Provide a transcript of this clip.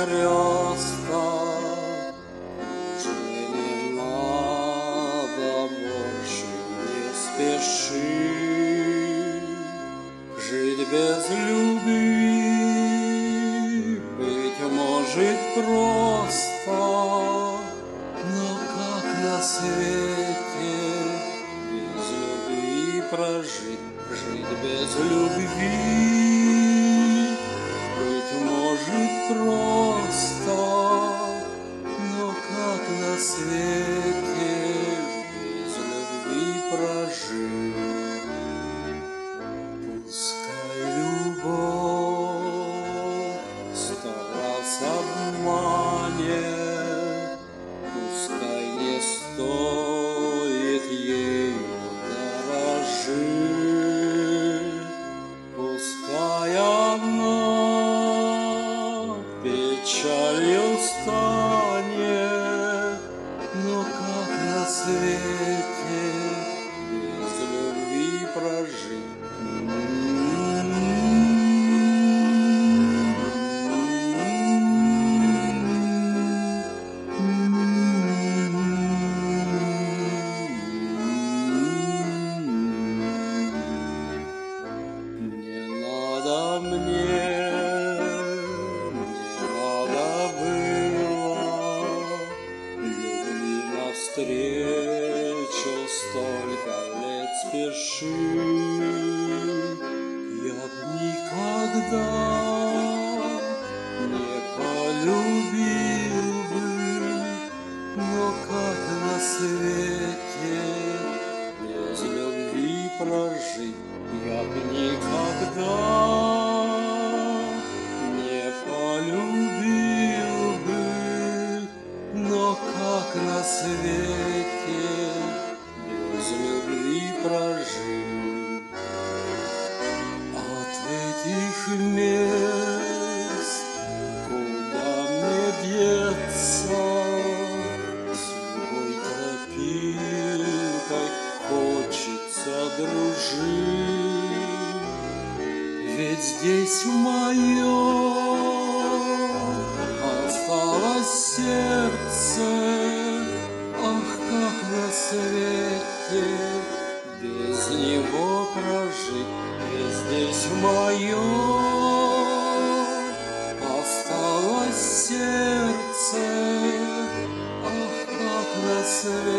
перекресток. Уже не надо больше, не спеши жить без любви. Быть может просто, но как на свете без любви прожить? Жить без любви, быть может просто, но как на свете без любви прожить? Пускай любовь сто раз обманет, пускай не стоит ею дорожить, пускай она печалью станет, но как на свете без любви прожить? Не надо было любви навстречу столько лет спешить. Я б никогда не полюбил бы, но как на свете без любви прожить? Я б никогда не полюбил бы, но как на свете без любви прожить? От этих мест куда мне деться? Свой тропинкой хочется дружить, ведь здесь мое осталось сердце. Ах, как на свете без него прожить? Ведь здесь мое осталось сердце. Ах, как на свете